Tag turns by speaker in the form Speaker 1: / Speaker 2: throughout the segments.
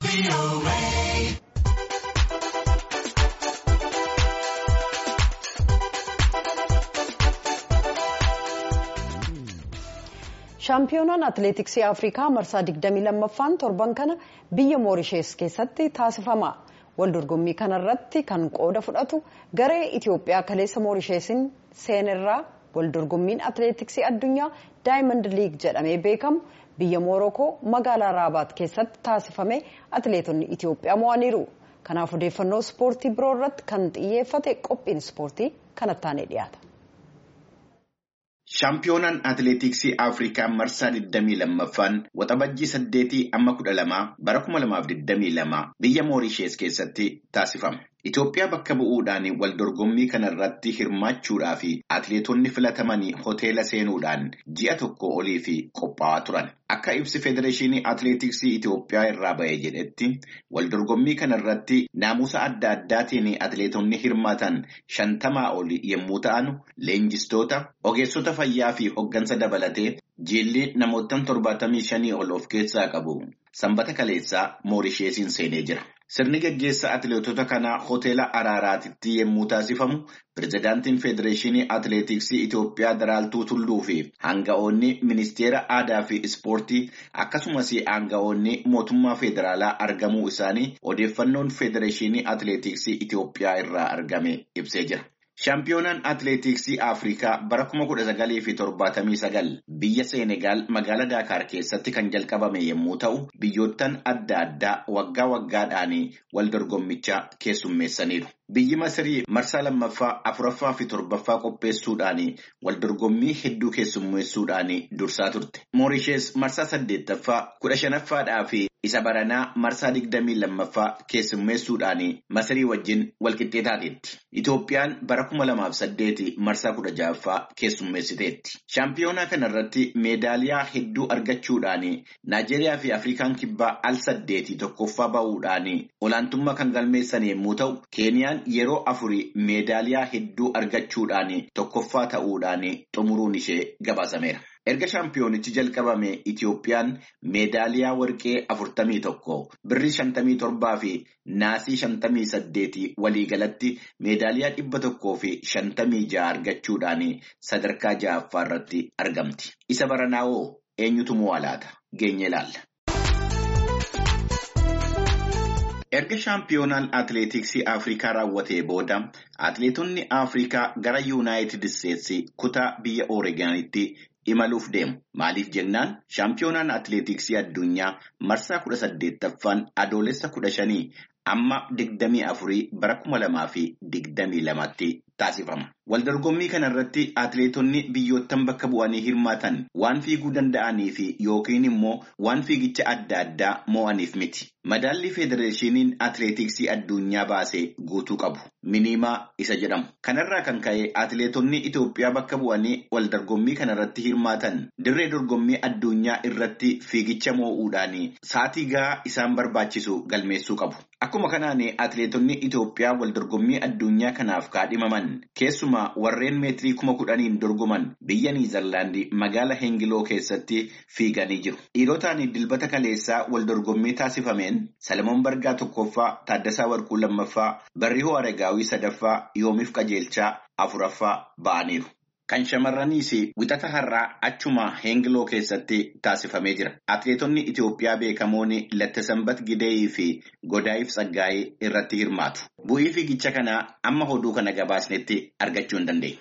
Speaker 1: Shaampiyoonaan atileetiksii Afrikaa marsaa 22ffaan torban kana biyya Moorishees keessatti taasifama. Waldorgommii kanarratti kan qooda fudhatu garee Itoophiyaa kaleessa Moorisheesiin seenerraa waldorgommiin atileetiksii addunyaa Diamond League jedhamee beekamu biyya Moorokoo magaalaa Raabaat keessatti taasifame atileetonni Itoophiyaa mo'aniiru. Kanaaf odeeffannoo ispoortii biroo irratti kan xiyyeeffate qophiin ispoortii kanatti aanee dhiyaata.
Speaker 2: Shaampiyoonaan atileetiksii Afrikaa marsaa 22ffaan waxabajjii 8-12 bara 2022 biyya Moorishees keessatti taasifama. Itoophiyaa bakka bu'uudhaan waldorgommii kanarratti hirmaachuudhaaf atileetonni filatamanii hoteela seenuudhaan ji'a tokko olii fi qophaa'aa turan. Akka ibsi Federeeshinii Atileetiksii Itoophiyaa irraa ba'ee jedhetti waldorgommii kanarratti naamusa adda addaatiin atileetonni hirmaatan 50 oli yommuu ta'an leenjistoota, ogeessota fayyaa fi hoggansa dabalatee jilli namoota 75 ol of keessaa qabu. Sanbata kaleessaa Moorisheesiin seenee jira. Sirni gaggeessa atileetota kanaa hoteela Araaraatitti yommuu taasifamu, pirezidaantiin Federeeshinii Atileetiksii Itoophiyaa Daraaltuu Tulluu fi hanga'oonni Ministeera Aadaa fi Ispoortii akkasumas hanga'oonni mootummaa federaalaa argamuu isaanii odeeffannoon Federeeshinii Atileetiksii Itoophiyaa irraa argame ibsee jira. Shaampiyoonaan atileetiksii Afrikaa bara 1979 biyya Seenegaal magaalaa Daakaar keessatti kan jalqabame yommuu ta'u, biyyoottan adda addaa waggaa waggaadhaan waldorgommicha keessummeessaniiru. Biyyi Masirii marsaa 2ffaa, 4ffaa fi 7ffaa qopheessuudhaan waldorgommii hedduu keessummeessuudhaan dursaa turte. Moorishees marsaa 8ffaa, 15ffaadhaa fi isa baranaa marsaa 22ffaa keessummeessuudhaan Masirii wajjin walqixxee taateetti. Itoophiyaan bara 2008 marsaa 16ffaa keessummeessiteetti. Shaampiyoonaa kanarratti meedaaliyaa hedduu argachuudhaan Naajeeriyaa fi Afrikaan kibbaa al 8 tokkoffaa ba'uudhaan olaantummaa kan galmeessan yommuu ta'u, Keeniyaan yeroo 4 meedaaliyaa hedduu argachuudhaan tokkoffaa ta'uudhaan xumuruun ishee gabaasameera. Erga shaampiyoonichi jalqabame Itoophiyaan meedaaliyaa warqee 41, birrii 57 fi naasii 58 waliigalatti meedaaliyaa 156 argachuudhaan sadarkaa 6ffaa irratti argamti. Isa baranaa'oo eenyutu mo'a laata? Geenye ilaalla. Erga shaampiyoonaan atileetiksii Afrikaa raawwatee booda atileetonni Afrikaa gara Yuunaayitid Isteetsi kutaa biyya Oreeganitti imaluuf deemu. Maaliif jennaan shaampiyoonaan atileetiksii addunyaa marsaa 18ffaan adoolessa 15 amma 24 bara 2022tti taasifama. Waldorgommii kanarratti atileetonni biyyoottan bakka bu'anii hirmaatan waan fiiguu danda'anii fi yookiin immoo waan fiigicha adda addaa mo'aniif miti. Madaalli Federeeshiniin Atileetiksii addunyaa baasee guutuu qabu. Minimaa isa jedhamu. Kanarraa kan ka'e atileetonni Itoophiyaa bakka bu'anii waldorgommii kanarratti hirmaatan dirree dorgommii addunyaa irratti fiigicha moo'uudhaan sa'aatii gahaa isaan barbaachisu galmeessuu qabu. Akkuma kanaan atileetonni Itoophiyaa waldorgommii addunyaa kanaaf kaadhimaman keessumaa warreen meetirii 10,000 dorgoman biyya Niizerlaandii magaalaa Hengiloo keessatti fiiganii jiru. Dhiirotaan dilbata kaleessaa waldorgommii taasifameen Salamoon Bargaa tokkoffaa, Taaddasaa Warquu lammaffaa, Barrihoo Aregaawii sadaffaa, Yoomiif Qajeelchaa 4ffaa ba'aniiru. Kan shamarraniis wixata har'aa achuma Hengiloo keessatti taasifamee jira. Atileetonni Itoophiyaa beekamoon Lattisanbat Gideeyii fi Godaayiif Tsaggaayee irratti hirmaatu. Bu'ii fiigicha kanaa amma hoduu kana gabaasnetti argachuu hin dandeenye.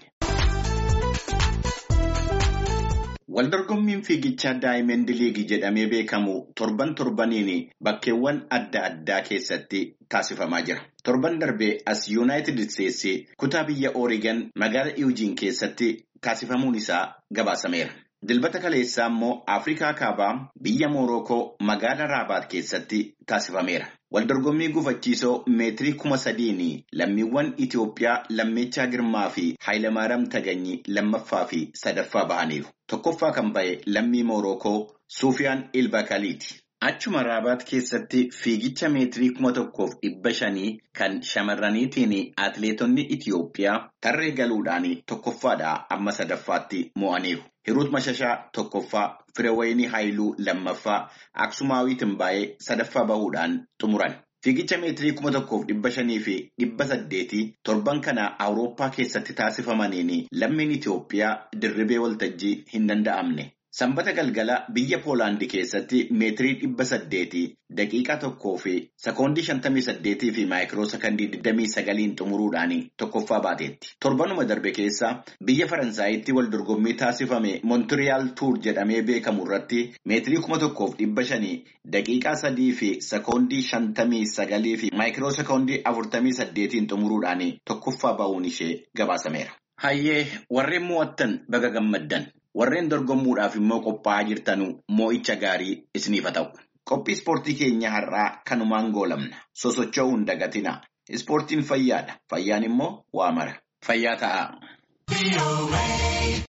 Speaker 2: Waldorgommiin fiigichaa Diamond League jedhamee beekamu torbaniin bakkeewwan adda addaa keessatti taasifamaa jira. Torban darbee as Yuunaayitid Isteetsi kutaa biyya Oreegan magaalaa Eugene keessatti taasifamuun isaa gabaasameera. Dilbata kaleessaa immoo Afrikaa kaabaa biyya Moorokoo magaalaa Raabaat keessatti taasifameera. Waldorgommii gufachiisoo meetirii 3,000 lammiiwwan Itoophiyaa Lammeechaa Girmaa fi Haayilamaaram Taganyii 2ffaa fi 3ffaa ba'aniiru. Tokkoffaa kan ba'e lammii Moorokoo Suufiyaan Ilbakaliiti. Achuma Raabaat keessatti fiigicha meetirii 1,500 kan shamarraniitiin atileetonni Itoophiyaa tarree galuudhaan tokkoffaadhaa amma 3ffaatti mo'aniiru. Hiruut Mashashaa tokkoffaa, Fireewayinii Haayiluu lammaffaa, Aksumaawii Timbaayee sadaffaa bahuudhaan xumuran. Fiigicha meetirii 1500 fi 800 torban kana Awurooppaa keessatti taasifamaniin lammiin Itoophiyaa dirribee waltajjii hin danda'amne. Sanbata galgala biyya Poolaandii keessatti meetirii 800 daqiiqaa 1 fi sekoondii 58 fi maayikiroo sekondii 29 xumuruudhaan tokkoffaa baateetti. Torbanuma darbe keessa biyya Faransaayitti wal dorgommii taasifame Montiriyaal Tuur jedhamee beekamu irratti meetirii 1500 daqiiqaa 3 fi sekoondii 59 fi maayikiroo sekoondii 48 xumuruudhaan tokkoffaa ba'uun ishee gabaasameera. Hayyee warreen mo'attan baga gammaddan. Warreen dorgommuudhaaf immoo qophaa'aa jirtanuu moo'icha gaarii isiniif haa ta'u. Qophii ispoortii keenya har'aa kanumaan goolamna. Sosocho'uu hin dagatina. Ispoortiin fayyaadha. Fayyaan immoo waa mara. Fayyaa ta'aa.